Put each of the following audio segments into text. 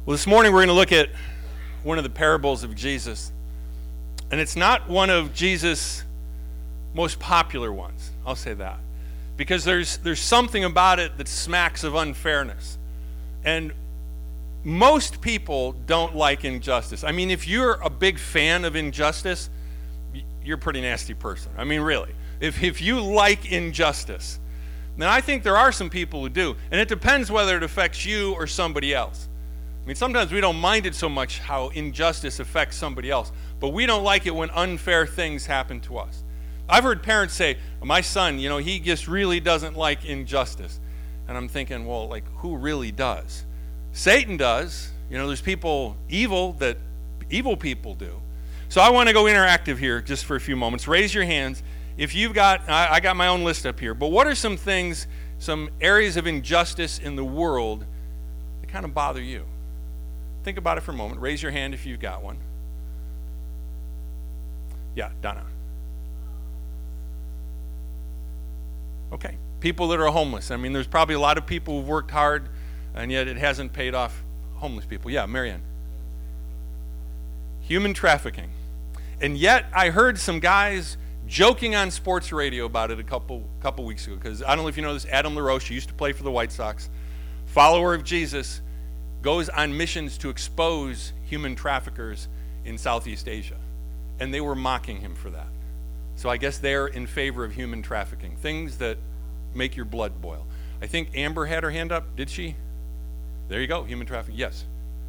Well, this morning we're going to look at one of the parables of Jesus. And it's not one of Jesus' most popular ones, I'll say that. Because there's something about it that smacks of unfairness. And most people don't like injustice. I mean, if you're a big fan of injustice, you're a pretty nasty person. I mean, really. If you like injustice, then I think there are some people who do. And it depends whether it affects you or somebody else. I mean, sometimes we don't mind it so much how injustice affects somebody else, but we don't like it when unfair things happen to us. I've heard parents say, my son, he just really doesn't like injustice. And I'm thinking, well, like, who really does? Satan does. There's people that evil people do. So I want to go interactive here just for a few moments. Raise your hands. If you've got, I got my own list up here, but what are some things, some areas of injustice in the world that kind of bother you? Think about it for a moment. Raise your hand if you've got one. Yeah, Donna. Okay. People that are homeless. I mean, there's probably a lot of people who've worked hard, and yet it hasn't paid off. Homeless people. Yeah, Marianne. Human trafficking. And yet I heard some guys joking on sports radio about it a couple weeks ago, because I don't know if you know this, Adam LaRoche, he used to play for the White Sox, follower of Jesus, goes on missions to expose human traffickers in Southeast Asia. And they were mocking him for that. So I guess they're in favor of human trafficking, things that make your blood boil. I think Amber had her hand up. Did she? There you go, human trafficking. Yes.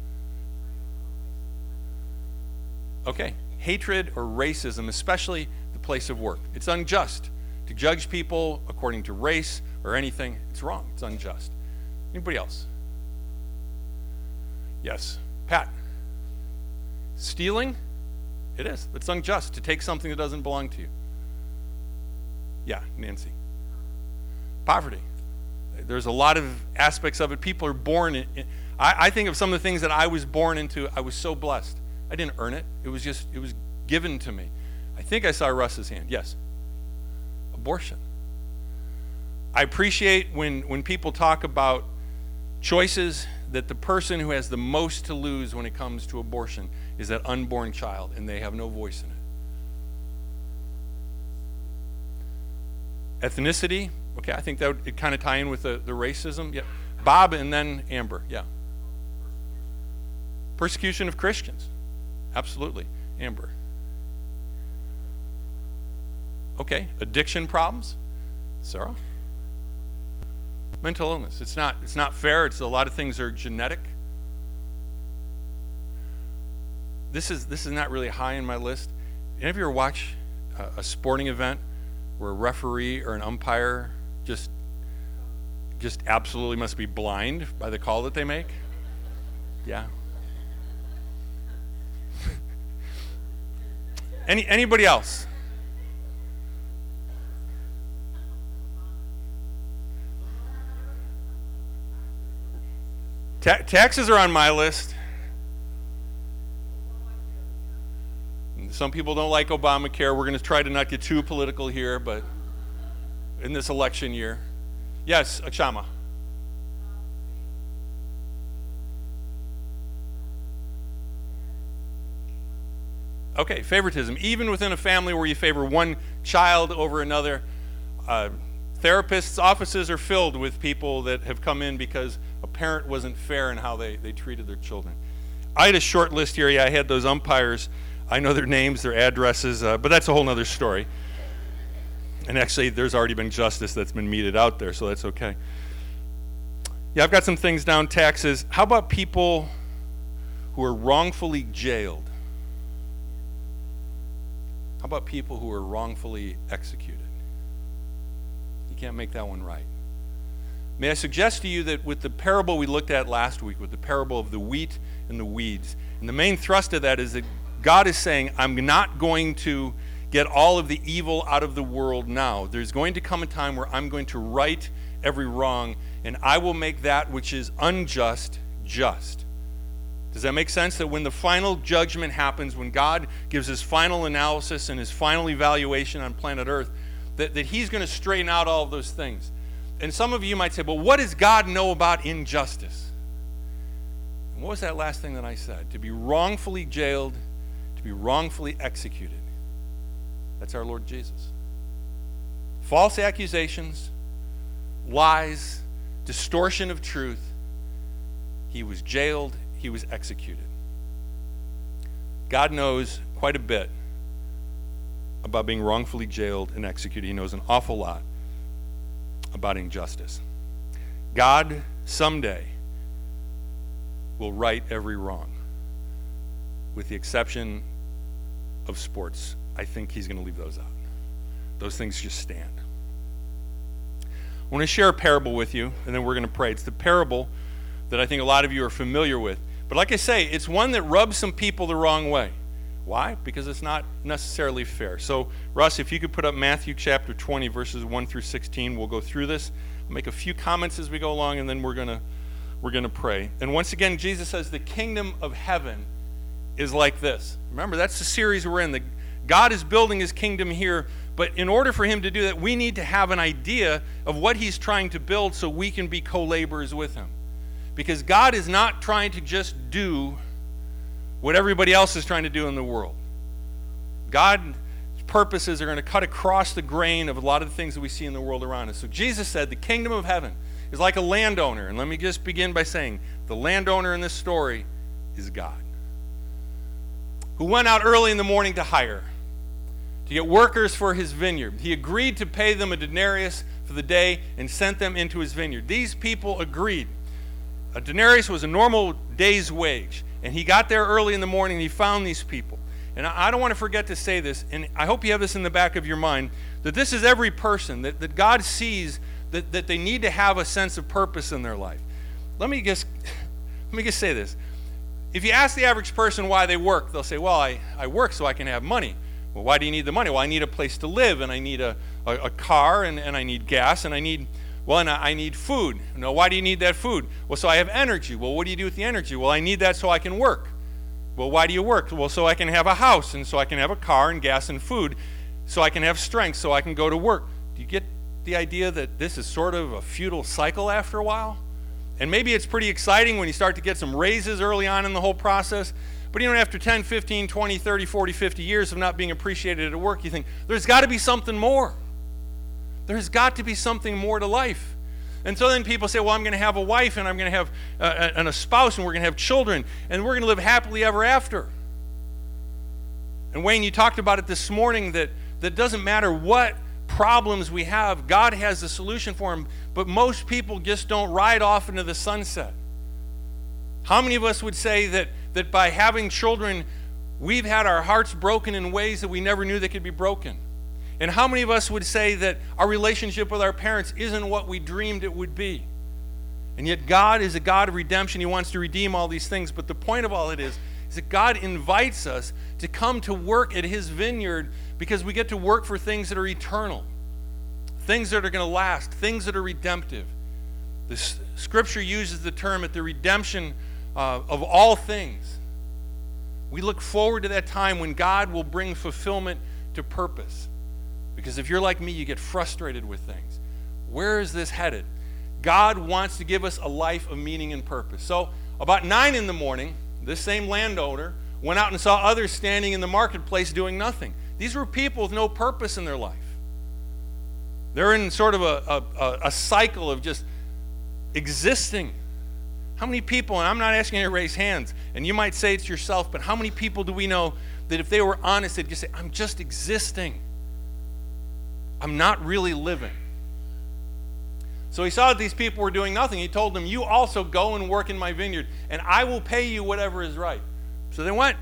Okay. Hatred or racism, especially the place of work. It's unjust to judge people according to race or anything. It's wrong. It's unjust. Anybody else? Yes. Pat. Stealing? It is. It's unjust to take something that doesn't belong to you. Yeah, Nancy. Poverty. There's a lot of aspects of it. People are born in. I think of some of the things that I was born into. I was so blessed. I didn't earn it. It was given to me. I think I saw Russ's hand. Yes. Abortion. I appreciate when people talk about choices that the person who has the most to lose when it comes to abortion is that unborn child, and they have no voice in it. Ethnicity. Okay, I think that would kind of tie in with the racism. Yeah. Bob and then Amber. Yeah. Persecution of Christians. Absolutely. Amber. Okay. Addiction problems. Sarah. Mental illness. It's not fair. It's a lot of things are genetic. This is not really high in my list. Any of you ever watch a sporting event where a referee or an umpire just absolutely must be blind by the call that they make? Yeah. Anybody else? Taxes are on my list. Some people don't like Obamacare. We're going to try to not get too political here, but in this election year. Yes, Achama. Okay, favoritism. Even within a family where you favor one child over another, therapists' offices are filled with people that have come in because a parent wasn't fair in how they treated their children. I had a short list here. Yeah, I had those umpires. I know their names, their addresses, but that's a whole other story. And actually, there's already been justice that's been meted out there, so that's okay. Yeah, I've got some things down. Taxes. How about people who are wrongfully jailed? How about people who are wrongfully executed? You can't make that one right. May I suggest to you that with the parable we looked at last week, with the parable of the wheat and the weeds, and the main thrust of that is that God is saying, I'm not going to get all of the evil out of the world now. There's going to come a time where I'm going to right every wrong, and I will make that which is unjust, just. Does that make sense? That when the final judgment happens, when God gives his final analysis and his final evaluation on planet Earth, that he's going to straighten out all of those things. And some of you might say, well, what does God know about injustice? And what was that last thing that I said? To be wrongfully jailed, to be wrongfully executed. That's our Lord Jesus. False accusations, lies, distortion of truth. He was jailed, he was executed. God knows quite a bit about being wrongfully jailed and executed. He knows an awful lot about injustice. God someday will right every wrong, with the exception of sports. I think he's going to leave those out. Those things just stand. I want to share a parable with you, and then we're going to pray. It's the parable that I think a lot of you are familiar with. But like I say, it's one that rubs some people the wrong way. Why? Because it's not necessarily fair. So, Russ, if you could put up Matthew chapter 20, verses 1 through 16, we'll go through this. I'll make a few comments as we go along, and then we're gonna pray. And once again, Jesus says the kingdom of heaven is like this. Remember, that's the series we're in. God is building his kingdom here, but in order for him to do that, we need to have an idea of what he's trying to build so we can be co-laborers with him. Because God is not trying to just do what everybody else is trying to do in the world. God's purposes are going to cut across the grain of a lot of the things that we see in the world around us. So Jesus said the kingdom of heaven is like a landowner. And let me just begin by saying the landowner in this story is God, who went out early in the morning to hire, to get workers for his vineyard. He agreed to pay them a denarius for the day and sent them into his vineyard. These people agreed. A denarius was a normal day's wage. And he got there early in the morning and he found these people. And I don't want to forget to say this, and I hope you have this in the back of your mind, that this is every person, that God sees that they need to have a sense of purpose in their life. Let me just say this. If you ask the average person why they work, they'll say, well, I work so I can have money. Well, why do you need the money? Well, I need a place to live, and I need a car, and I need gas, and I need food. No, why do you need that food? Well, so I have energy. Well, what do you do with the energy? Well, I need that so I can work. Well, why do you work? Well, so I can have a house, and so I can have a car and gas and food, so I can have strength, so I can go to work. Do you get the idea that this is sort of a futile cycle after a while? And maybe it's pretty exciting when you start to get some raises early on in the whole process, but even after 10, 15, 20, 30, 40, 50 years of not being appreciated at work, you think, there's got to be something more. There's got to be something more to life. And so then people say, well, I'm going to have a wife, and I'm going to have a spouse, and we're going to have children, and we're going to live happily ever after. And Wayne, you talked about it this morning, that doesn't matter what problems we have, God has a solution for them, but most people just don't ride off into the sunset. How many of us would say that by having children, we've had our hearts broken in ways that we never knew they could be broken? And how many of us would say that our relationship with our parents isn't what we dreamed it would be? And yet God is a God of redemption. He wants to redeem all these things. But the point of all it is that God invites us to come to work at his vineyard because we get to work for things that are eternal, things that are going to last, things that are redemptive. The scripture uses the term at the redemption of all things. We look forward to that time when God will bring fulfillment to purpose. Because if you're like me, you get frustrated with things. Where is this headed? God wants to give us a life of meaning and purpose. So about 9 in the morning, this same landowner went out and saw others standing in the marketplace doing nothing. These were people with no purpose in their life. They're in sort of a cycle of just existing. How many people, and I'm not asking you to raise hands, and you might say it's yourself, but how many people do we know that if they were honest, they'd just say, I'm just existing. I'm not really living. So he saw that these people were doing nothing. He told them, you also go and work in my vineyard, and I will pay you whatever is right. So they went.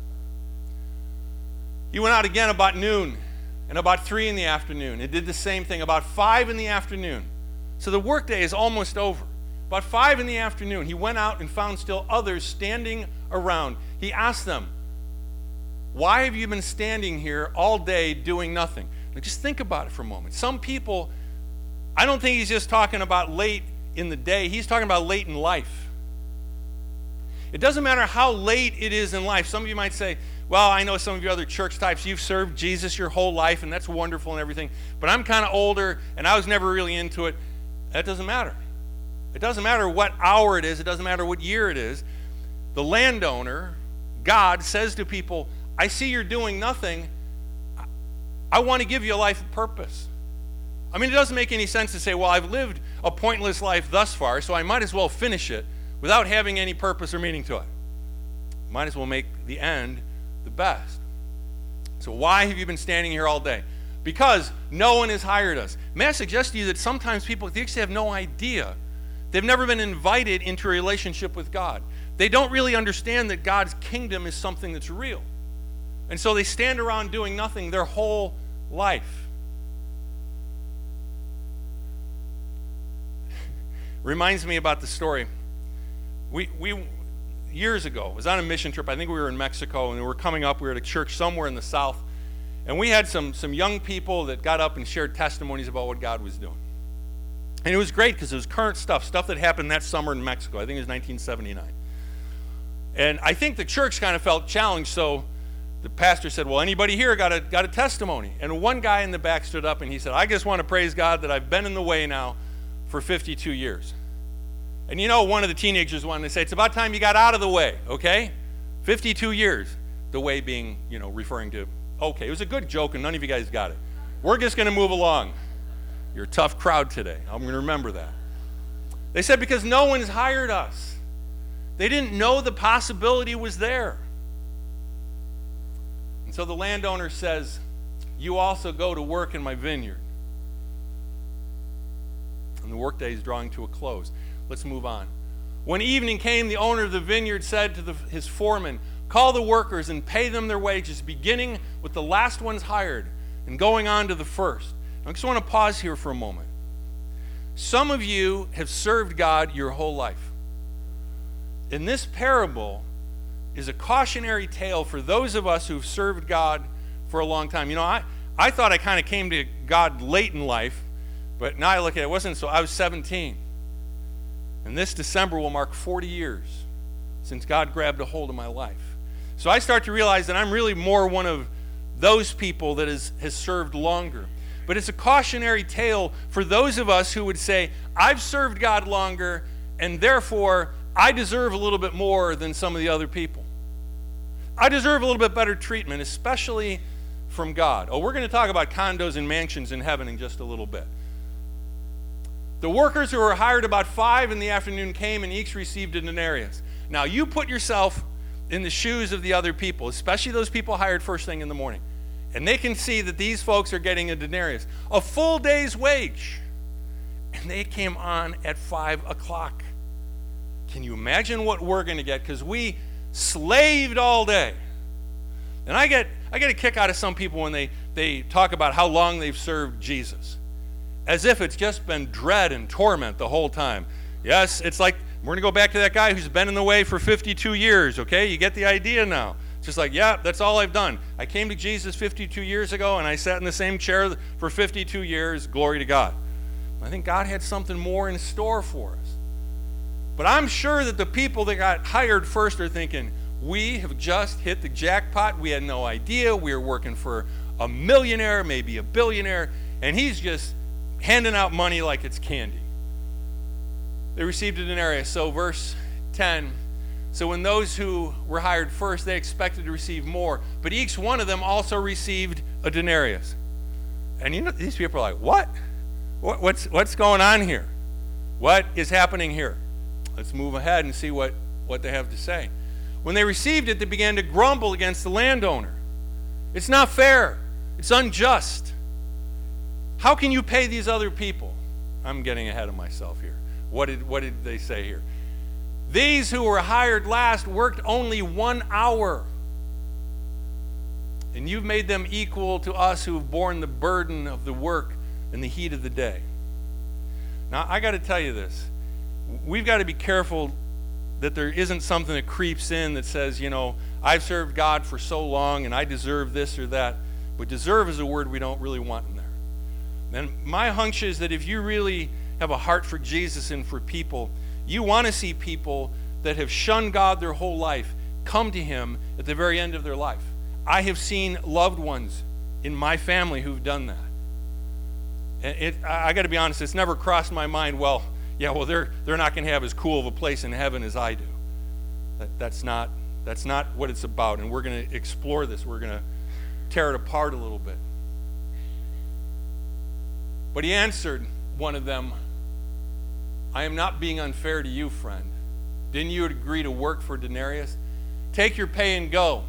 He went out again about noon and about 3 in the afternoon. It did the same thing about 5 in the afternoon. So the workday is almost over. About 5 in the afternoon, he went out and found still others standing around. He asked them, why have you been standing here all day doing nothing? Now just think about it for a moment. Some people, I don't think he's just talking about late in the day. He's talking about late in life. It doesn't matter how late it is in life. Some of you might say, well, I know some of you other church types, you've served Jesus your whole life, and that's wonderful and everything, but I'm kind of older, and I was never really into it. That doesn't matter. It doesn't matter what hour it is. It doesn't matter what year it is. The landowner, God, says to people, I see you're doing nothing. I want to give you a life of purpose. I mean, it doesn't make any sense to say, well, I've lived a pointless life thus far, so I might as well finish it without having any purpose or meaning to it. Might as well make the end the best. So why have you been standing here all day? Because no one has hired us. May I suggest to you that sometimes people, they actually have no idea. They've never been invited into a relationship with God. They don't really understand that God's kingdom is something that's real. And so they stand around doing nothing their whole life. Reminds me about the story. We years ago, was on a mission trip. I think we were in Mexico, and we were coming up. We were at a church somewhere in the south, and we had some young people that got up and shared testimonies about what God was doing. And it was great because it was current stuff that happened that summer in Mexico. I think it was 1979. And I think the church kind of felt challenged, so the pastor said, well, anybody here got a testimony? And one guy in the back stood up and he said, I just want to praise God that I've been in the way now for 52 years. And you know, one of the teenagers wanted to say, it's about time you got out of the way, okay? 52 years. The way being, referring to, okay, it was a good joke and none of you guys got it. We're just going to move along. You're a tough crowd today. I'm going to remember that. They said, because no one's hired us. They didn't know the possibility was there. And so the landowner says, you also go to work in my vineyard. And the workday is drawing to a close. Let's move on. When evening came, the owner of the vineyard said to his foreman, call the workers and pay them their wages, beginning with the last ones hired and going on to the first. I just want to pause here for a moment. Some of you have served God your whole life. In this parable is a cautionary tale for those of us who've served God for a long time. I thought I kind of came to God late in life, but now I look at it, I was 17. And this December will mark 40 years since God grabbed a hold of my life. So I start to realize that I'm really more one of those people that has served longer. But it's a cautionary tale for those of us who would say, I've served God longer, and therefore I deserve a little bit more than some of the other people. I deserve a little bit better treatment, especially from God. Oh, we're going to talk about condos and mansions in heaven in just a little bit. The workers who were hired about 5 p.m. came and each received a denarius. Now, you put yourself in the shoes of the other people, especially those people hired first thing in the morning. And they can see that these folks are getting a denarius, a full day's wage. And they came on at 5 o'clock. Can you imagine what we're going to get? Because we slaved all day. And I get a kick out of some people when they talk about how long they've served Jesus, as if it's just been dread and torment the whole time. Yes, it's like, we're going to go back to that guy who's been in the way for 52 years, okay? You get the idea now. It's just like, yeah, that's all I've done. I came to Jesus 52 years ago, and I sat in the same chair for 52 years. Glory to God. I think God had something more in store for us. But I'm sure that the people that got hired first are thinking, we have just hit the jackpot. We had no idea. We were working for a millionaire, maybe a billionaire, and he's just handing out money like it's candy. They received a denarius. So verse 10, so when those who were hired first, they expected to receive more, but each one of them also received a denarius. And these people are like, what? What's going on here? What is happening here? Let's move ahead and see what they have to say. When they received it, they began to grumble against the landowner. It's not fair. It's unjust. How can you pay these other people? I'm getting ahead of myself here. What did they say here? These who were hired last worked only 1 hour. And you've made them equal to us who have borne the burden of the work in the heat of the day. Now, I got to tell you this. We've got to be careful that there isn't something that creeps in that says, I've served God for so long and I deserve this or that. But deserve is a word we don't really want in there. And my hunch is that if you really have a heart for Jesus and for people, you want to see people that have shunned God their whole life come to Him at the very end of their life. I have seen loved ones in my family who've done that. And I got to be honest, it's never crossed my mind, they're not going to have as cool of a place in heaven as I do. That's not what it's about, and we're going to explore this. We're going to tear it apart a little bit. But he answered one of them, I am not being unfair to you, friend. Didn't you agree to work for a denarius? Take your pay and go.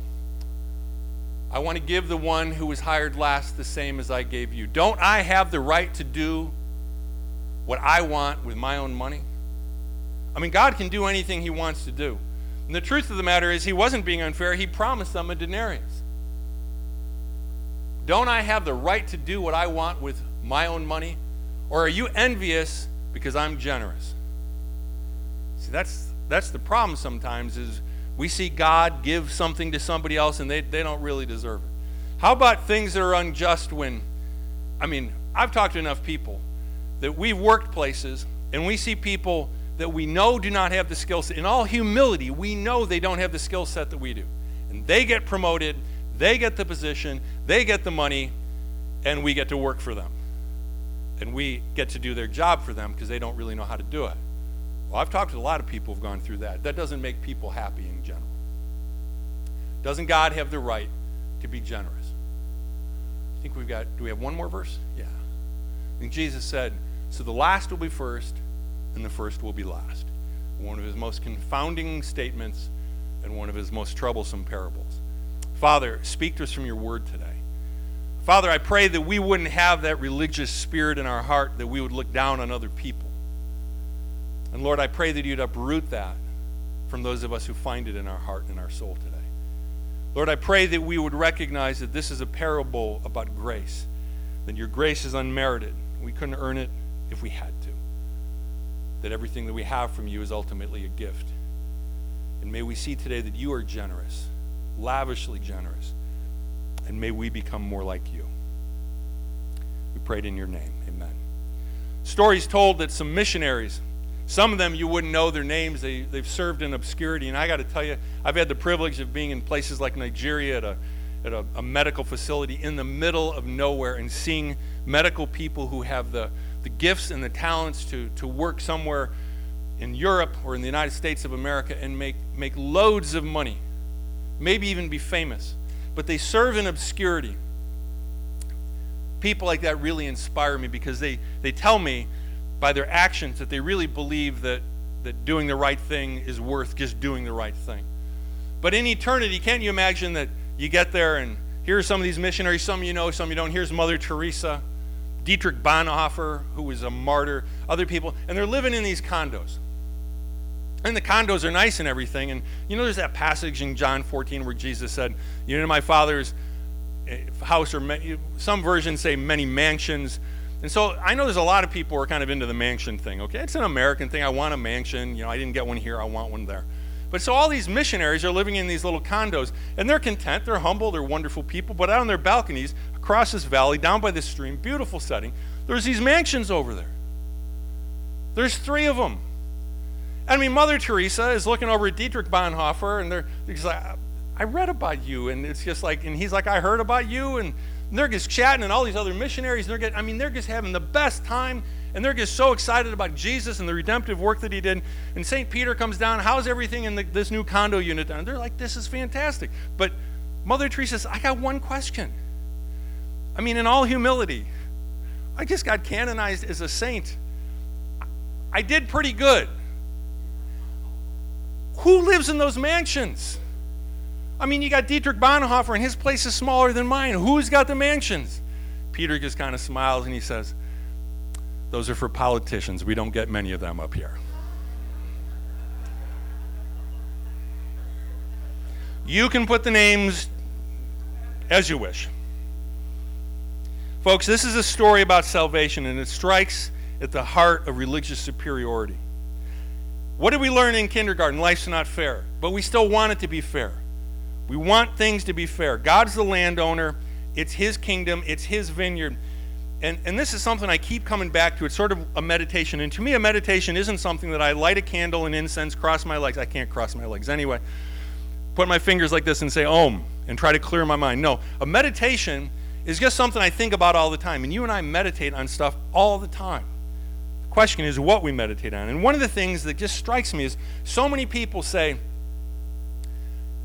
I want to give the one who was hired last the same as I gave you. Don't I have the right to do what I want with my own money? I mean, God can do anything he wants to do. And the truth of the matter is, he wasn't being unfair. He promised them a denarius. Don't I have the right to do what I want with my own money? Or are you envious because I'm generous? See, that's the problem sometimes, is we see God give something to somebody else and they don't really deserve it. How about things that are unjust when, I've talked to enough people that we've worked places and we see people that we know do not have the skill set. In all humility, we know they don't have the skill set that we do. And they get promoted, they get the position, they get the money, and we get to work for them. And we get to do their job for them because they don't really know how to do it. Well, I've talked to a lot of people who've gone through that. That doesn't make people happy in general. Doesn't God have the right to be generous? I think do we have one more verse? Yeah. I think Jesus said, so the last will be first, and the first will be last. One of his most confounding statements and one of his most troublesome parables. Father, speak to us from your word today. Father, I pray that we wouldn't have that religious spirit in our heart, that we would look down on other people. And Lord, I pray that you'd uproot that from those of us who find it in our heart and in our soul today. Lord, I pray that we would recognize that this is a parable about grace, that your grace is unmerited. We couldn't earn it if we had to. That everything that we have from you is ultimately a gift. And may we see today that you are generous, lavishly generous, and may we become more like you. We prayed in your name. Amen. Stories told that some missionaries, some of them you wouldn't know their names. They've served in obscurity. And I got to tell you, I've had the privilege of being in places like Nigeria at a medical facility in the middle of nowhere and seeing medical people who have the gifts and the talents to work somewhere in Europe or in the United States of America and make loads of money, maybe even be famous. But they serve in obscurity. People like that really inspire me because they tell me by their actions that they really believe that doing the right thing is worth just doing the right thing. But in eternity, can't you imagine that you get there and here are some of these missionaries, some you know, some you don't. Here's Mother Teresa, Dietrich Bonhoeffer, who was a martyr, other people, and they're living in these condos. And the condos are nice and everything. And there's that passage in John 14 where Jesus said, my Father's house, or some versions say many mansions. And so I know there's a lot of people who are kind of into the mansion thing, okay? It's an American thing. I want a mansion. I didn't get one here. I want one there. But so all these missionaries are living in these little condos, and they're content. They're humble. They're wonderful people. But out on their balconies, across this valley, down by this stream, beautiful setting, there's these mansions over there. There's 3 of them. Mother Teresa is looking over at Dietrich Bonhoeffer, and they're just like, I read about you, and it's just like, and he's like, I heard about you, and they're just chatting, and all these other missionaries, they're just having the best time, and they're just so excited about Jesus and the redemptive work that he did. And St. Peter comes down, how's everything in this new condo unit down? They're like, this is fantastic. But Mother Teresa says, I got one question. In all humility, I just got canonized as a saint. I did pretty good. Who lives in those mansions? You got Dietrich Bonhoeffer, and his place is smaller than mine. Who's got the mansions? Peter just kind of smiles, and he says, those are for politicians. We don't get many of them up here. You can put the names as you wish. Folks, this is a story about salvation, and it strikes at the heart of religious superiority. What did we learn in kindergarten? Life's not fair, but we still want it to be fair. We want things to be fair. God's the landowner. It's his kingdom. It's his vineyard. And this is something I keep coming back to. It's sort of a meditation. And to me, a meditation isn't something that I light a candle and incense, cross my legs. I can't cross my legs anyway. Put my fingers like this and say, Om, and try to clear my mind. No, a meditation is just something I think about all the time. And you and I meditate on stuff all the time. Question is what we meditate on. And one of the things that just strikes me is so many people say,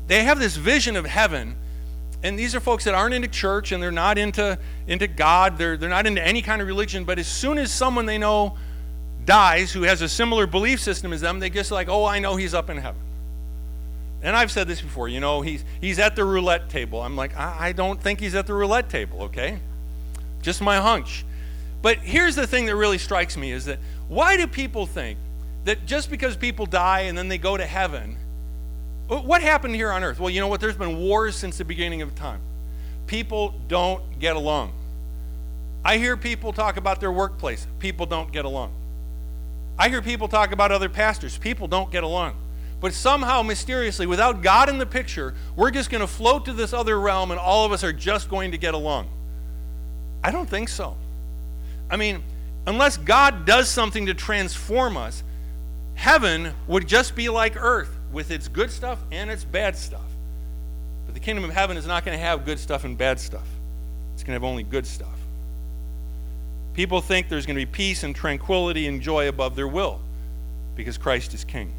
they have this vision of heaven, and these are folks that aren't into church, and they're not into God, they're not into any kind of religion, but as soon as someone they know dies who has a similar belief system as them, they just like, oh, I know he's up in heaven. And I've said this before, he's at the roulette table. I'm like, I don't think he's at the roulette table, okay? Just my hunch. But here's the thing that really strikes me is that why do people think that just because people die and then they go to heaven, what happened here on earth? Well, you know what? There's been wars since the beginning of time. People don't get along. I hear people talk about their workplace. People don't get along. I hear people talk about other pastors. People don't get along. But somehow, mysteriously, without God in the picture, we're just going to float to this other realm and all of us are just going to get along. I don't think so. I mean, unless God does something to transform us, heaven would just be like earth with its good stuff and its bad stuff. But the kingdom of heaven is not going to have good stuff and bad stuff. It's going to have only good stuff. People think there's going to be peace and tranquility and joy above their will because Christ is king.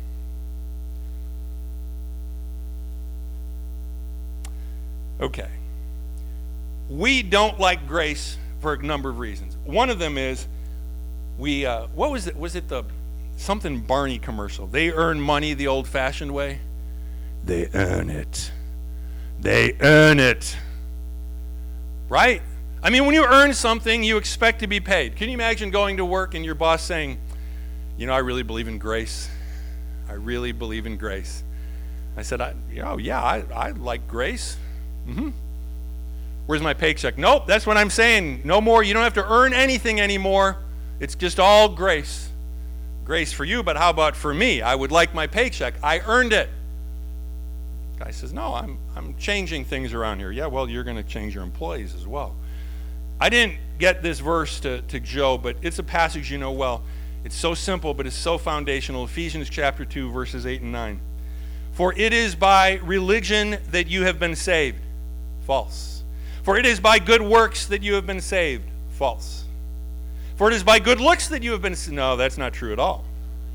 Okay. We don't like grace for a number of reasons. One of them is what was it? Was it the something Barney commercial? They earn money the old-fashioned way. They earn it. They earn it. Right? I mean, when you earn something, you expect to be paid. Can you imagine going to work and your boss saying, I really believe in grace. I really believe in grace. I said, I like grace. Mm-hmm. Where's my paycheck? Nope, that's what I'm saying. No more. You don't have to earn anything anymore. It's just all grace. Grace for you, but how about for me? I would like my paycheck. I earned it. Guy says, no, I'm changing things around here. Yeah, well, you're going to change your employees as well. I didn't get this verse to Joe, but it's a passage you know well. It's so simple, but it's so foundational. Ephesians chapter 2, verses 8 and 9. For it is by religion that you have been saved. False. For it is by good works that you have been saved. False. For it is by good looks that you have been saved. No, that's not true at all.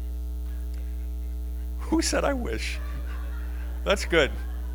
Who said I wish? That's good.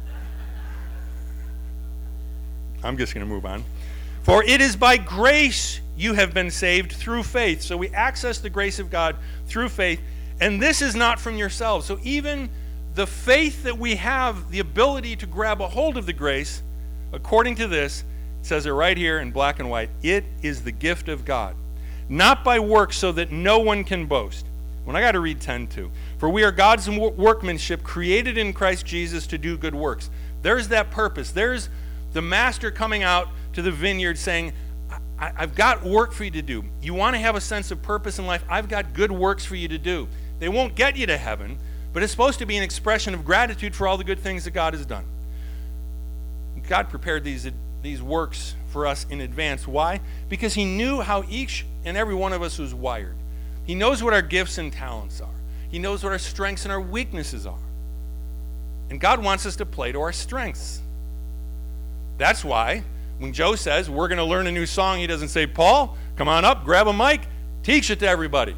I'm just going to move on. For it is by grace you have been saved through faith. So we access the grace of God through faith, and this is not from yourselves. So even the faith that we have, the ability to grab a hold of the grace, according to this, it says it right here in black and white, it is the gift of God, not by works so that no one can boast. When I got to read 10:2. For we are God's workmanship, created in Christ Jesus to do good works. There's that purpose. There's the master coming out to the vineyard saying, I've got work for you to do. You want to have a sense of purpose in life? I've got good works for you to do. They won't get you to heaven, but it's supposed to be an expression of gratitude for all the good things that God has done. God prepared these works for us in advance. Why? Because he knew how each and every one of us was wired. He knows what our gifts and talents are. He knows what our strengths and our weaknesses are. And God wants us to play to our strengths. That's why when Joe says we're going to learn a new song, he doesn't say, Paul, come on up, grab a mic, teach it to everybody.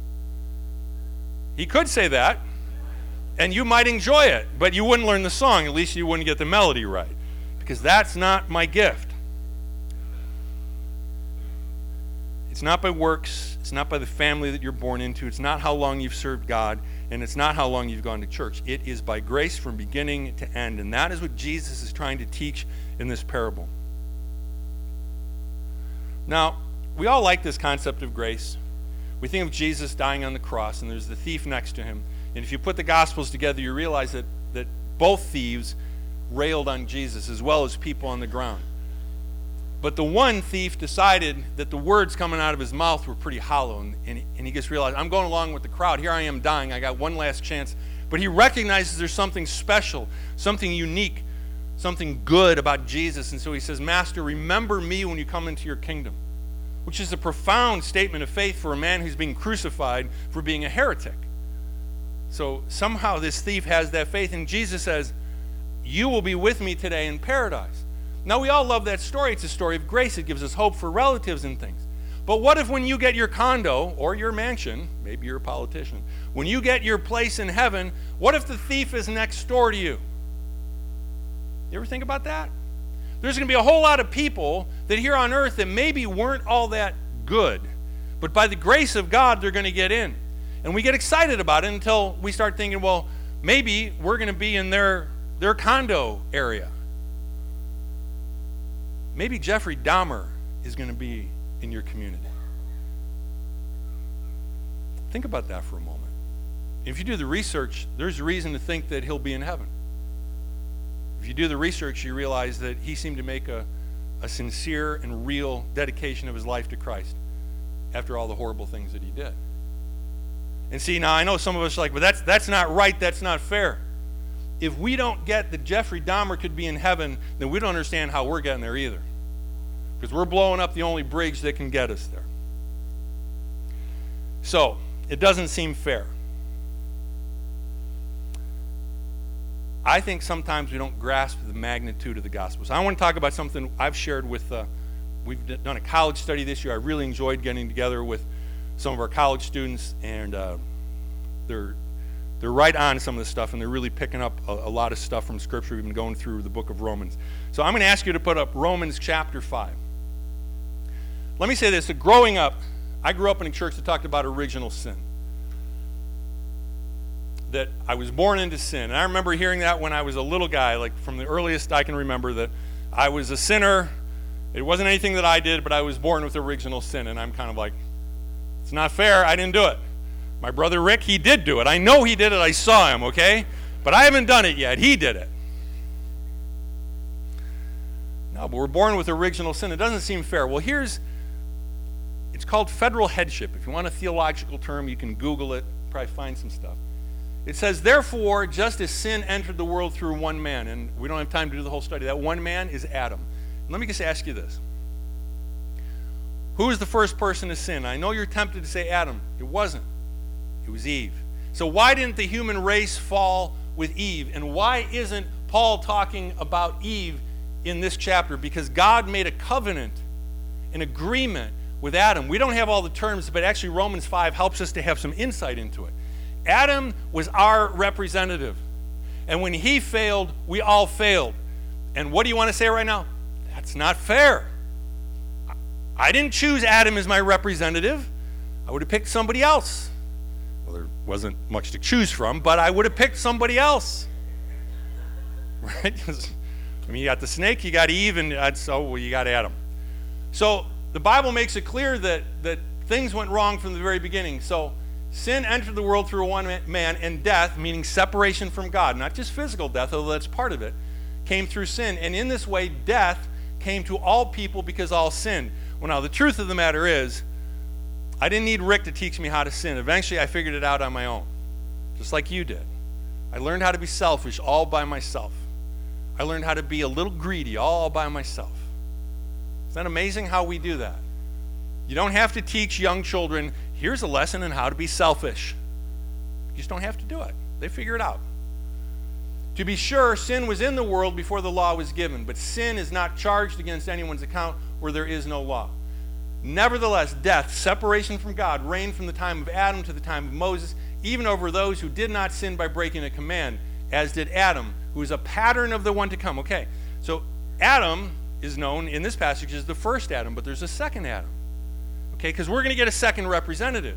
He could say that, and you might enjoy it, but you wouldn't learn the song. At least you wouldn't get the melody right, because that's not my gift. It's not by works. It's not by the family that you're born into. It's not how long you've served God, and it's not how long you've gone to church. It is by grace from beginning to end, and that is what Jesus is trying to teach in this parable. Now, we all like this concept of grace. We think of Jesus dying on the cross, and there's the thief next to him. And if you put the Gospels together, you realize that both thieves railed on Jesus as well as people on the ground. But the one thief decided that the words coming out of his mouth were pretty hollow, and he just realized, I'm going along with the crowd. Here I am dying. I got one last chance. But he recognizes there's something special, something unique, something good about Jesus. And so he says, Master, remember me when you come into your kingdom, which is a profound statement of faith for a man who's being crucified for being a heretic. So somehow this thief has that faith, and Jesus says, you will be with me today in paradise. Now, we all love that story. It's a story of grace. It gives us hope for relatives and things. But what if when you get your condo or your mansion, maybe you're a politician, when you get your place in heaven, what if the thief is next door to you? You ever think about that? There's going to be a whole lot of people that here on earth that maybe weren't all that good, but by the grace of God, they're going to get in. And we get excited about it until we start thinking, well, maybe we're going to be in their condo area. Maybe Jeffrey Dahmer is going to be in your community. Think about that for a moment. If you do the research, there's a reason to think that he'll be in heaven. If you do the research, you realize that he seemed to make a sincere and real dedication of his life to Christ after all the horrible things that he did. And see, now I know some of us are like, but that's not right, that's not fair. If we don't get that Jeffrey Dahmer could be in heaven, then we don't understand how we're getting there either. Because we're blowing up the only bridge that can get us there. So, it doesn't seem fair. I think sometimes we don't grasp the magnitude of the gospel. So I want to talk about something I've shared with, we've done a college study this year. I really enjoyed getting together with some of our college students, and they're right on some of this stuff, and they're really picking up a lot of stuff from Scripture. We've been going through the book of Romans. So I'm going to ask you to put up Romans chapter 5. Let me say this, that growing up, I grew up in a church that talked about original sin. That I was born into sin. And I remember hearing that when I was a little guy, like from the earliest I can remember, that I was a sinner. It wasn't anything that I did, but I was born with original sin. And I'm kind of like, it's not fair, I didn't do it. My brother Rick, he did do it. I know he did it, I saw him, okay? But I haven't done it yet, he did it. No, but we're born with original sin. It doesn't seem fair. Well, it's called federal headship. If you want a theological term, you can Google it, probably find some stuff. It says, therefore, just as sin entered the world through one man, and we don't have time to do the whole study, that one man is Adam. Let me just ask you this. Who was the first person to sin? I know you're tempted to say Adam. It wasn't. It was Eve. So why didn't the human race fall with Eve? And why isn't Paul talking about Eve in this chapter? Because God made a covenant, an agreement with Adam. We don't have all the terms, but actually Romans 5 helps us to have some insight into it. Adam was our representative. And when he failed, we all failed. And what do you want to say right now? That's not fair. I didn't choose Adam as my representative. I would have picked somebody else. Well, there wasn't much to choose from, but I would have picked somebody else. Right? I mean, you got the snake, you got Eve, and you got Adam. So the Bible makes it clear that things went wrong from the very beginning. So sin entered the world through one man, and death, meaning separation from God, not just physical death, although that's part of it, came through sin. And in this way, death came to all people because all sinned. Well, now, the truth of the matter is, I didn't need Rick to teach me how to sin. Eventually, I figured it out on my own, just like you did. I learned how to be selfish all by myself. I learned how to be a little greedy all by myself. Isn't that amazing how we do that? You don't have to teach young children, here's a lesson on how to be selfish. You just don't have to do it. They figure it out. To be sure, sin was in the world before the law was given, but sin is not charged against anyone's account where there is no law. Nevertheless, death, separation from God, reigned from the time of Adam to the time of Moses, even over those who did not sin by breaking a command, as did Adam, who is a pattern of the one to come. Okay, so Adam is known in this passage as the first Adam, but there's a second Adam. Okay, because we're going to get a second representative.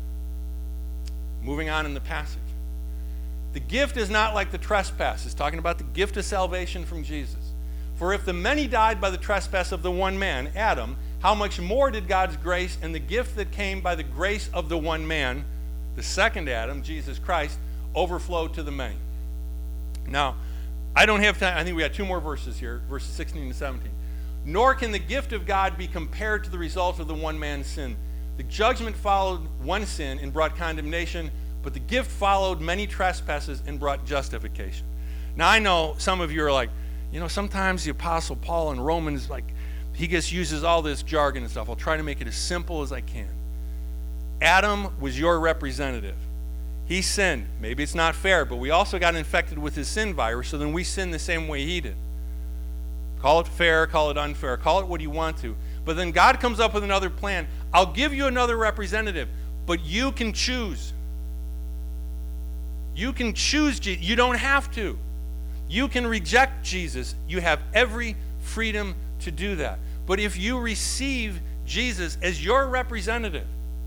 Moving on in the passage. The gift is not like the trespass. It's talking about the gift of salvation from Jesus. For if the many died by the trespass of the one man, Adam, how much more did God's grace and the gift that came by the grace of the one man, the second Adam, Jesus Christ, overflow to the many? Now, I don't have time. I think we got two more verses here, verses 16 and 17. Nor can the gift of God be compared to the result of the one man's sin. The judgment followed one sin and brought condemnation, but the gift followed many trespasses and brought justification. Now, I know some of you are like, sometimes the Apostle Paul in Romans, he just uses all this jargon and stuff. I'll try to make it as simple as I can. Adam was your representative. He sinned. Maybe it's not fair, but we also got infected with his sin virus, so then we sin the same way he did. Call it fair, call it unfair, call it what you want to. But then God comes up with another plan. I'll give you another representative, but you can choose. You can choose. You don't have to. You can reject Jesus. You have every freedom to do that. But if you receive Jesus as your representative,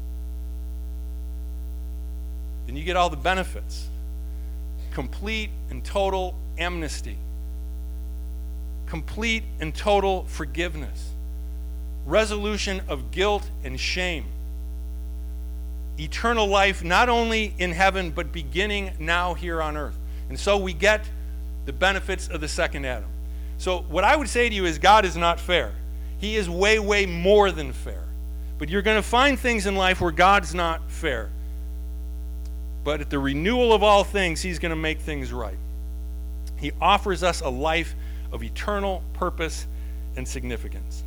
then you get all the benefits. Complete and total amnesty. Complete and total forgiveness. Resolution of guilt and shame. Eternal life, not only in heaven, but beginning now here on earth. And so we get the benefits of the second Adam. So what I would say to you is God is not fair. He is way, way more than fair. But you're going to find things in life where God's not fair. But at the renewal of all things, he's going to make things right. He offers us a life of eternal purpose and significance.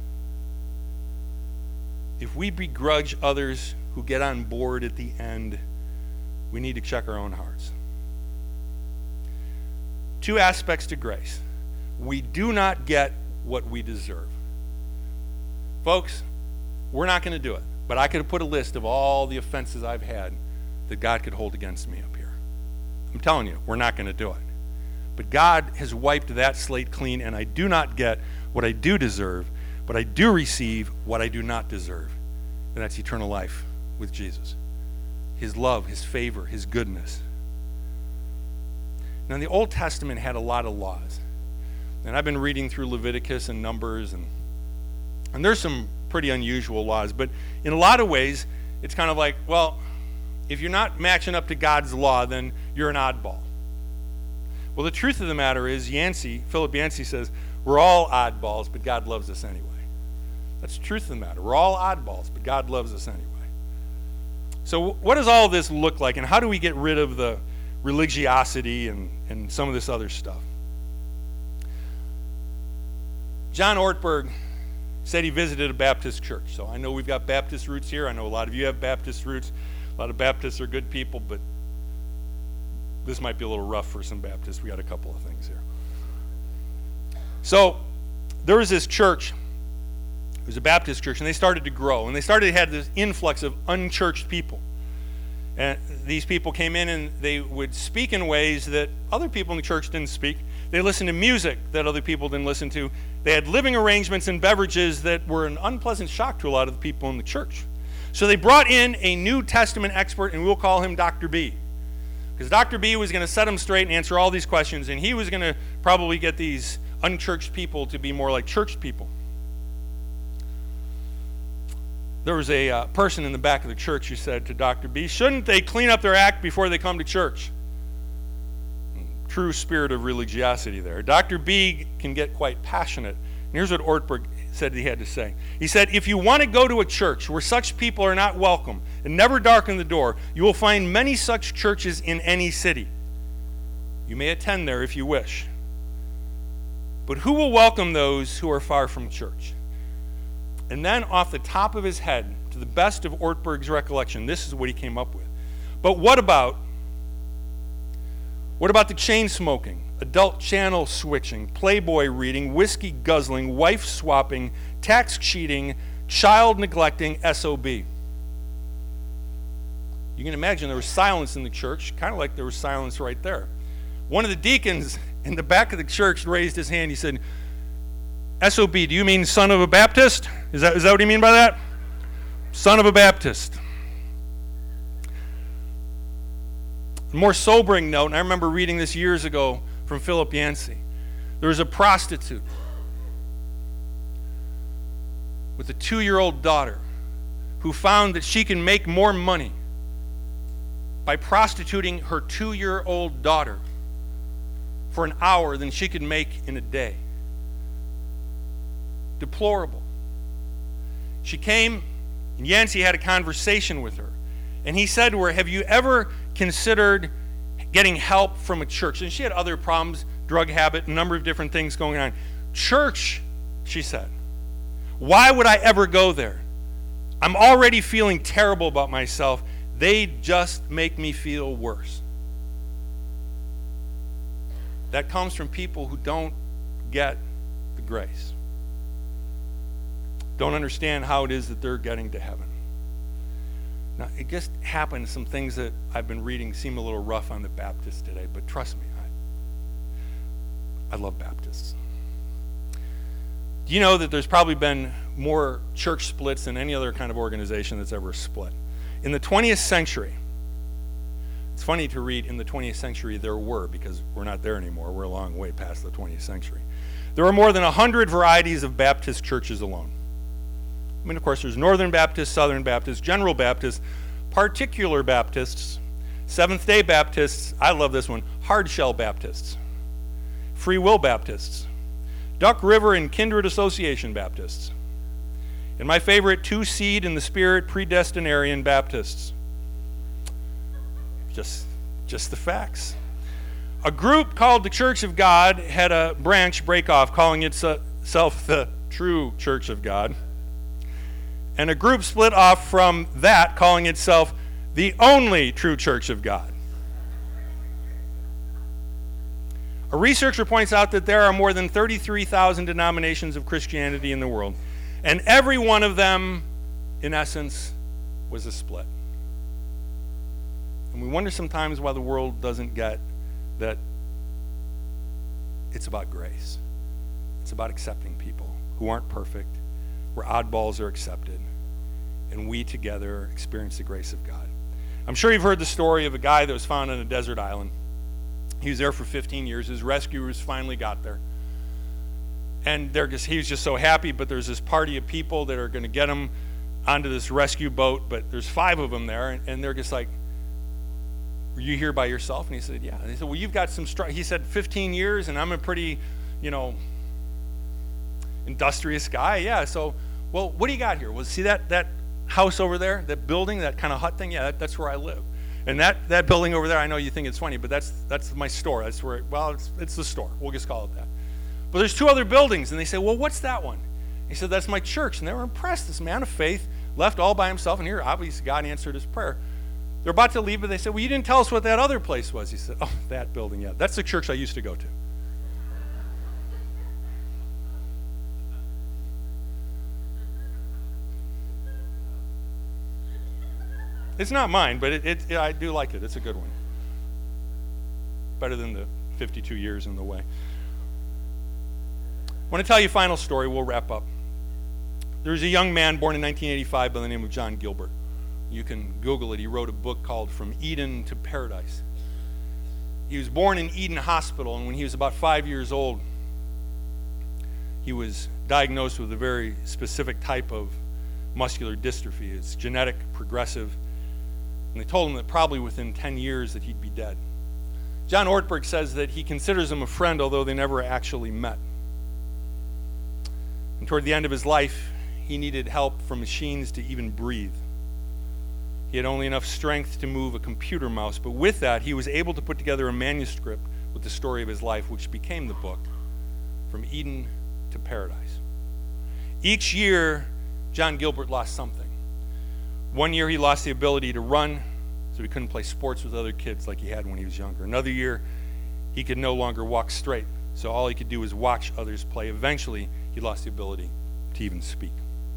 If we begrudge others who get on board at the end, we need to check our own hearts. Two aspects to grace. We do not get what we deserve. Folks, we're not going to do it. But I could have put a list of all the offenses I've had that God could hold against me up here. I'm telling you, we're not going to do it. But God has wiped that slate clean, and I do not get what I do deserve, but I do receive what I do not deserve. And that's eternal life with Jesus. His love, his favor, his goodness. Now, the Old Testament had a lot of laws. And I've been reading through Leviticus and Numbers, and there's some pretty unusual laws. But in a lot of ways, it's kind of like, well, if you're not matching up to God's law, then you're an oddball. Well, the truth of the matter is, Philip Yancey says, we're all oddballs, but God loves us anyway. That's the truth of the matter. We're all oddballs, but God loves us anyway. So what does all this look like, and how do we get rid of the religiosity and some of this other stuff? John Ortberg said he visited a Baptist church. So I know we've got Baptist roots here. I know a lot of you have Baptist roots. A lot of Baptists are good people, but this might be a little rough for some Baptists. We got a couple of things here. So there was this church. It was a Baptist church, and they started to grow. And they started to have this influx of unchurched people. And these people came in, and they would speak in ways that other people in the church didn't speak. They listened to music that other people didn't listen to. They had living arrangements and beverages that were an unpleasant shock to a lot of the people in the church. So they brought in a New Testament expert, and we'll call him Dr. B. Because Dr. B was going to set them straight and answer all these questions, and he was going to probably get these unchurched people to be more like churched people. There was a person in the back of the church who said to Dr. B, shouldn't they clean up their act before they come to church? True spirit of religiosity there. Dr. B can get quite passionate. And here's what Ortberg said he had to say. He said, if you want to go to a church where such people are not welcome and never darken the door, you will find many such churches in any city. You may attend there if you wish. But who will welcome those who are far from church? And then off the top of his head, to the best of Ortberg's recollection, this is what he came up with. But what about the chain smoking, adult channel switching, Playboy reading, whiskey guzzling, wife swapping, tax cheating, child neglecting, SOB? You can imagine there was silence in the church, kind of like there was silence right there. One of the deacons in the back of the church raised his hand. He said, SOB, do you mean son of a Baptist? Is that what you mean by that? Son of a Baptist. A more sobering note, and I remember reading this years ago from Philip Yancey. There was a prostitute with a 2-year-old daughter who found that she can make more money by prostituting her 2-year-old daughter for an hour than she could make in a day. Deplorable. She came, and Yancey had a conversation with her. And he said to her, have you ever considered getting help from a church? And she had other problems, drug habit, a number of different things going on. Church, she said. Why would I ever go there? I'm already feeling terrible about myself. They just make me feel worse. That comes from people who don't get the grace. Don't understand how it is that they're getting to heaven. Now, it just happened, some things that I've been reading seem a little rough on the Baptists today, but trust me, I love Baptists. Do you know that there's probably been more church splits than any other kind of organization that's ever split? In the 20th century, it's funny to read in the 20th century there were, because we're not there anymore. We're a long way past the 20th century. There were more than 100 varieties of Baptist churches alone. I mean, of course, there's Northern Baptists, Southern Baptists, General Baptists, Particular Baptists, Seventh-day Baptists, I love this one, Hardshell Baptists, Free Will Baptists, Duck River and Kindred Association Baptists, and my favorite, Two-Seed in the Spirit Predestinarian Baptists. Just the facts. A group called the Church of God had a branch break off, calling itself the True Church of God. And a group split off from that, calling itself the Only True Church of God. A researcher points out that there are more than 33,000 denominations of Christianity in the world, and every one of them, in essence, was a split. And we wonder sometimes why the world doesn't get that it's about grace. It's about accepting people who aren't perfect, where oddballs are accepted, and we together experience the grace of God. I'm sure you've heard the story of a guy that was found on a desert island. He was there for 15 years. His rescuers finally got there. And he was just so happy, but there's this party of people that are going to get him onto this rescue boat, but there's 5 of them there, and they're just like, were you here by yourself? And he said, yeah. And they said, well, you've got some he said, 15 years, and I'm a pretty, industrious guy. Yeah, so, well, what do you got here? Well, see that house over there, that building, that kind of hut thing? Yeah, that's where I live. And that building over there, I know you think it's funny, but that's my store. That's where, it's the store. We'll just call it that. But there's 2 other buildings, and they say, well, what's that one? He said, that's my church. And they were impressed. This man of faith left all by himself, and here, obviously, God answered his prayer. They're about to leave, but they said, well, you didn't tell us what that other place was. He said, oh, that building, yeah. That's the church I used to go to. It's not mine, but I do like it. It's a good one. Better than the 52 years in the way. I want to tell you a final story. We'll wrap up. There's a young man born in 1985 by the name of John Gilbert. You can Google it. He wrote a book called From Eden to Paradise. He was born in Eden Hospital, and when he was about 5 years old, he was diagnosed with a very specific type of muscular dystrophy. It's genetic, progressive, and they told him that probably within 10 years that he'd be dead. John Ortberg says that he considers him a friend, although they never actually met. And toward the end of his life, he needed help from machines to even breathe. He had only enough strength to move a computer mouse, but with that, he was able to put together a manuscript with the story of his life, which became the book, From Eden to Paradise. Each year, John Gilbert lost something. One year, he lost the ability to run, so he couldn't play sports with other kids like he had when he was younger. Another year, he could no longer walk straight, so all he could do was watch others play. Eventually, he lost the ability to even speak.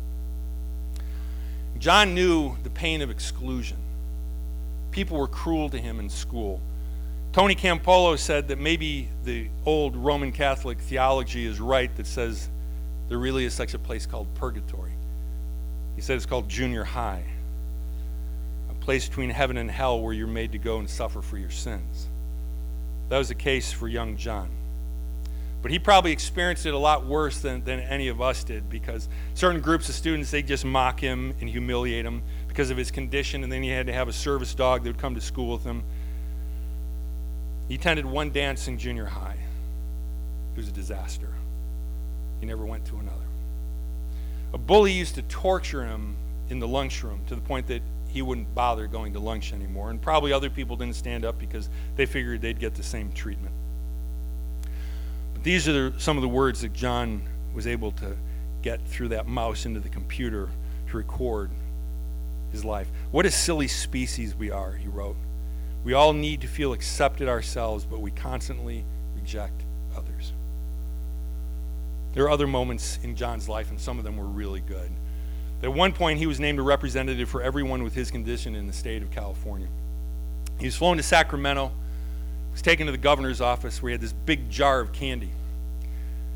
John knew the pain of exclusion. People were cruel to him in school. Tony Campolo said that maybe the old Roman Catholic theology is right that says there really is such a place called purgatory. He said it's called junior high, a place between heaven and hell where you're made to go and suffer for your sins. That was the case for young John. But he probably experienced it a lot worse than any of us did, because certain groups of students, they just mock him and humiliate him because of his condition, and then he had to have a service dog that would come to school with him. He attended one dance in junior high. It was a disaster. He never went to another. A bully used to torture him in the lunchroom to the point that he wouldn't bother going to lunch anymore, and probably other people didn't stand up because they figured they'd get the same treatment. These are some of the words that John was able to get through that mouse into the computer to record his life. What a silly species we are, he wrote. We all need to feel accepted ourselves, but we constantly reject others. There are other moments in John's life, and some of them were really good. At one point, he was named a representative for everyone with his condition in the state of California. He was flown to Sacramento, was taken to the governor's office where he had this big jar of candy.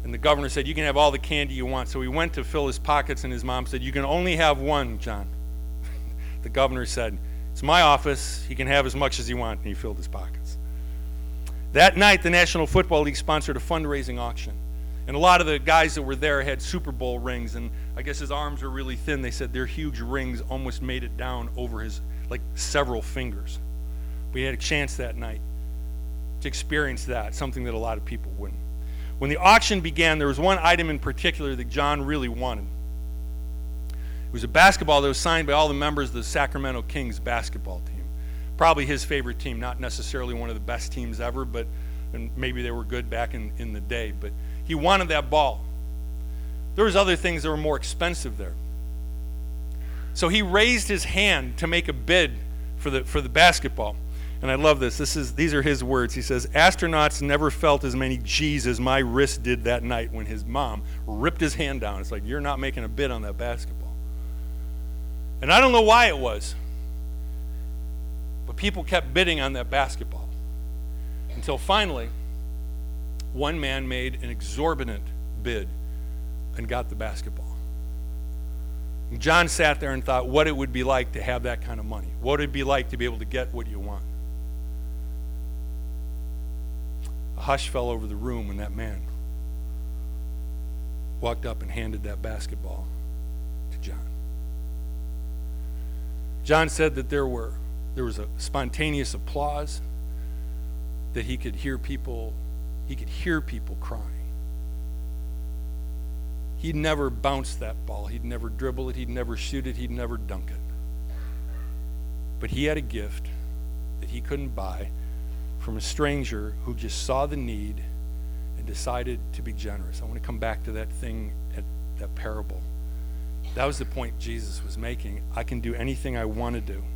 And the governor said, you can have all the candy you want. So he went to fill his pockets, and his mom said, you can only have one, John. The governor said, it's my office. He can have as much as he wants. And he filled his pockets. That night, the National Football League sponsored a fundraising auction. And a lot of the guys that were there had Super Bowl rings, and I guess his arms were really thin. They said their huge rings almost made it down over his, like, several fingers. We had a chance that night to experience that, something that a lot of people wouldn't. When the auction began, there was one item in particular that John really wanted. It was a basketball that was signed by all the members of the Sacramento Kings basketball team. Probably his favorite team, not necessarily one of the best teams ever, but and maybe they were good back in the day, but he wanted that ball. There was other things that were more expensive there. So he raised his hand to make a bid for the basketball. And I love this. These are his words. He says, astronauts never felt as many G's as my wrist did that night when his mom ripped his hand down. It's like, you're not making a bid on that basketball. And I don't know why it was, but people kept bidding on that basketball. Until finally, one man made an exorbitant bid and got the basketball. And John sat there and thought what it would be like to have that kind of money. What it would be like to be able to get what you want. A hush fell over the room when that man walked up and handed that basketball to John. John said that there was a spontaneous applause, that he could hear people crying. He'd never bounce that ball. He'd never dribble it. He'd never shoot it. He'd never dunk it. But he had a gift that he couldn't buy from a stranger who just saw the need and decided to be generous. I want to come back to that thing at that parable. That was the point Jesus was making. I can do anything I want to do.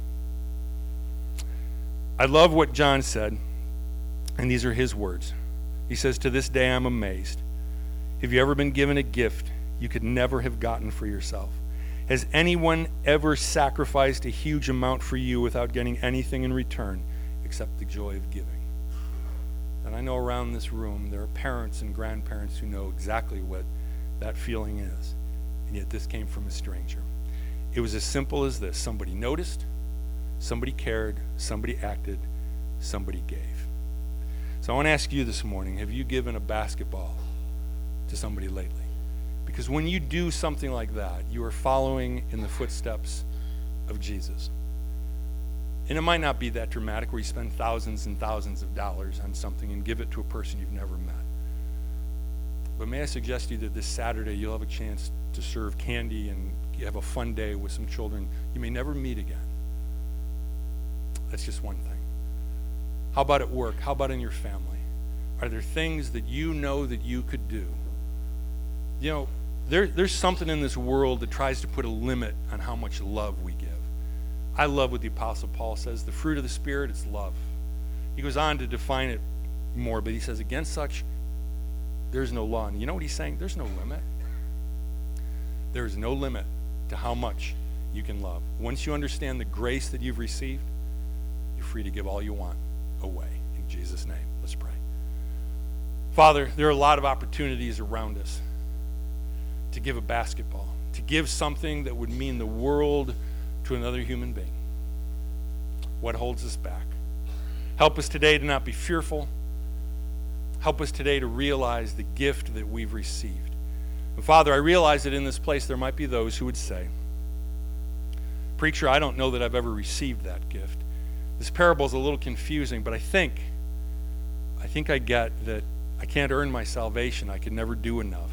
I love what John said, and these are his words. He says, to this day I'm amazed. Have you ever been given a gift you could never have gotten for yourself? Has anyone ever sacrificed a huge amount for you without getting anything in return except the joy of giving? And I know around this room there are parents and grandparents who know exactly what that feeling is. And yet this came from a stranger. It was as simple as this. Somebody noticed, somebody cared, somebody acted, somebody gave. So I want to ask you this morning, have you given a basketball to somebody lately? Because when you do something like that, you are following in the footsteps of Jesus. And it might not be that dramatic where you spend thousands and thousands of dollars on something and give it to a person you've never met. But may I suggest to you that this Saturday you'll have a chance to serve candy and you have a fun day with some children you may never meet again. That's just one thing. How about at work? How about in your family? Are there things that you know that you could do? You know, there's something in this world that tries to put a limit on how much love we give. I love what the Apostle Paul says. The fruit of the Spirit is love. He goes on to define it more, but he says, against such, there's no law. And you know what he's saying? There's no limit. There is no limit to how much you can love. Once you understand the grace that you've received, you're free to give all you want away. In Jesus' name, let's pray. Father, there are a lot of opportunities around us to give a basketball, to give something that would mean the world to another human being. What holds us back? Help us today to not be fearful. Help us today to realize the gift that we've received. And Father, I realize that in this place there might be those who would say, Preacher, I don't know that I've ever received that gift. This parable is a little confusing, but I think I get that I can't earn my salvation. I can never do enough.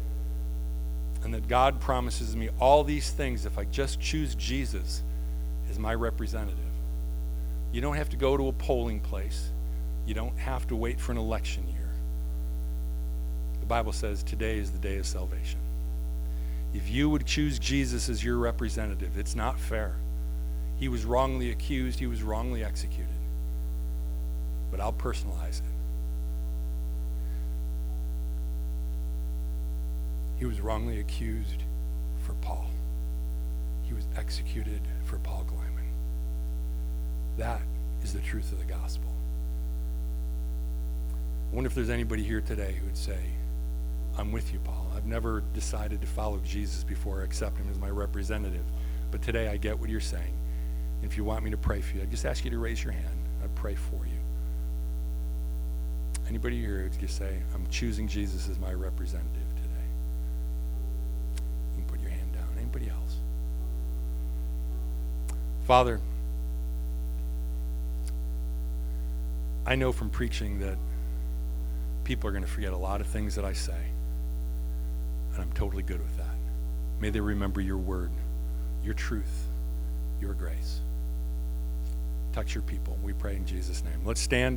And that God promises me all these things if I just choose Jesus as my representative. You don't have to go to a polling place. You don't have to wait for an election year. The Bible says today is the day of salvation. If you would choose Jesus as your representative, it's not fair. He was wrongly accused. He was wrongly executed. But I'll personalize it. He was wrongly accused for Paul. He was executed for Paul Gleiman. That is the truth of the gospel. I wonder if there's anybody here today who would say, I'm with you, Paul. I've never decided to follow Jesus before I accept him as my representative. But today I get what you're saying. If you want me to pray for you, I just ask you to raise your hand. I'd pray for you. Anybody here just say, I'm choosing Jesus as my representative today? You can put your hand down. Anybody else? Father, I know from preaching that people are going to forget a lot of things that I say, and I'm totally good with that. May they remember your word, your truth, your grace. Touch your people. We pray in Jesus' name. Let's stand.